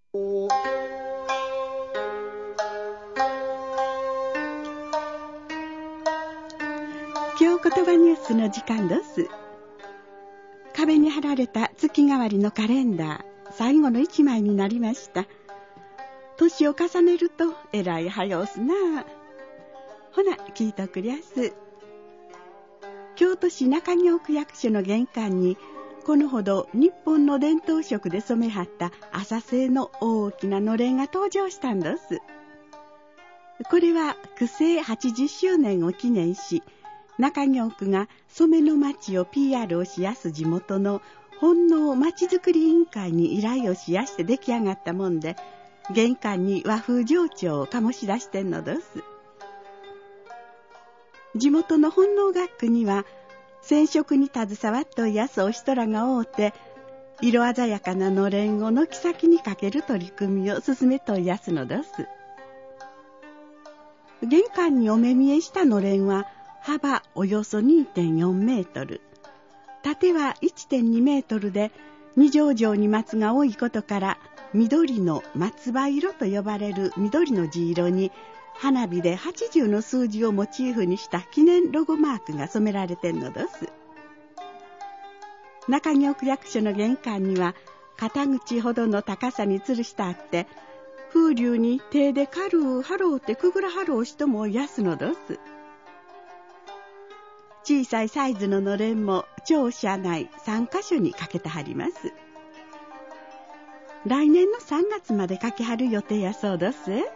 今日言葉ニュースの時間です。壁に貼られた月替わりのカレンダー、最後の一枚になりました。年を重ねるとえらい早うすな。ほな聞いとくりゃす。京都市中京区役所の玄関にこのほど日本の伝統色で染めはった麻製の大きなのれんが登場したんです。これは区政80周年を記念し、中京区が染めの町を PR をしやす地元の本能まちづくり委員会に依頼をしやして出来上がったもんで、玄関に和風情緒を醸し出してんのです。地元の本能学区には染色に携わっておやすお人らがおうて、色鮮やかなのれんを軒先にかける取り組みを進めておやすのです。玄関にお目見えしたのれんは幅およそ 2.4 メートル、縦は 1.2 メートルで、二条城に松が多いことから緑の松葉色と呼ばれる緑の地色に花火で80の数字をモチーフにした記念ロゴマークが染められてんのです。中京区役所の玄関には肩口ほどの高さに吊るしてあって、風流に手で軽うハローってくぐらはろう人もやすのです。小さいサイズののれんも庁舎内3カ所にかけてはります。来年の3月までかけはる予定やそうです。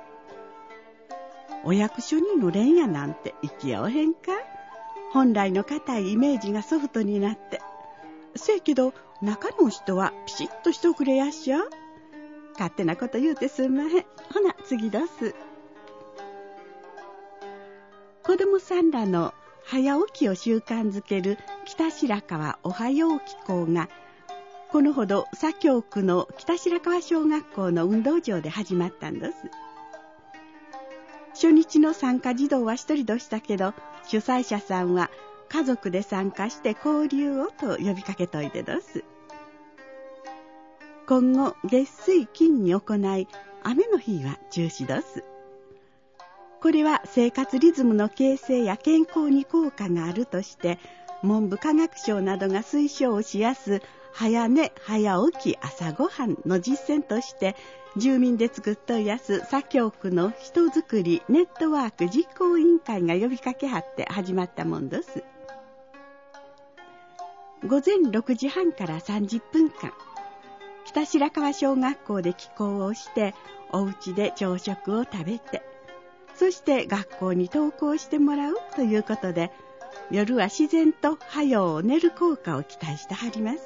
お役所にのれんやなんて行きやおへんか。本来の固いイメージがソフトになって、せやけど中の人はピシッとしとくれやっしゃ。勝手なこと言うてすんまへん。ほな次どす。子供さんらの早起きを習慣づける北白川おはよう起校がこのほど左京区の北白川小学校の運動場で始まったんです。初日の参加児童は一人でしたけど、主催者さんは家族で参加して交流をと呼びかけといてです。今後月水金に行い、雨の日は中止です。これは生活リズムの形成や健康に効果があるとして文部科学省などが推奨をしやす早寝早起き朝ごはんの実践として住民で作っといやす左京区の人づくりネットワーク実行委員会が呼びかけはって始まったもんです。午前6時半から30分間北白川小学校で帰校をしてお家で朝食を食べて、そして学校に登校してもらうということで、夜は自然と早う寝る効果を期待してはります。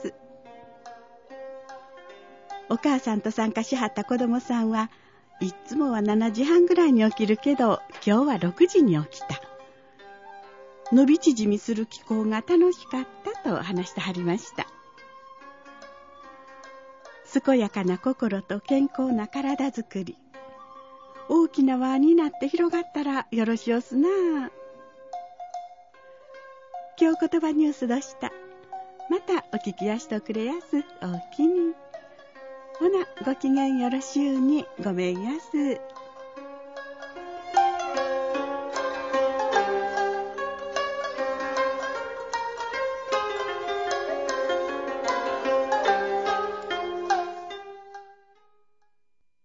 お母さんと参加しはった子どもさんはいつもは7時半ぐらいに起きるけど、今日は6時に起きた。伸び縮みする気候が楽しかったと話してはりました。健やかな心と健康な体づくり、大きな輪になって広がったらよろしおすな。今日言葉ニュースでした。またお聞きやしとくれやす。おおきに。ほなご機嫌よろしゅうに。ごめんやす。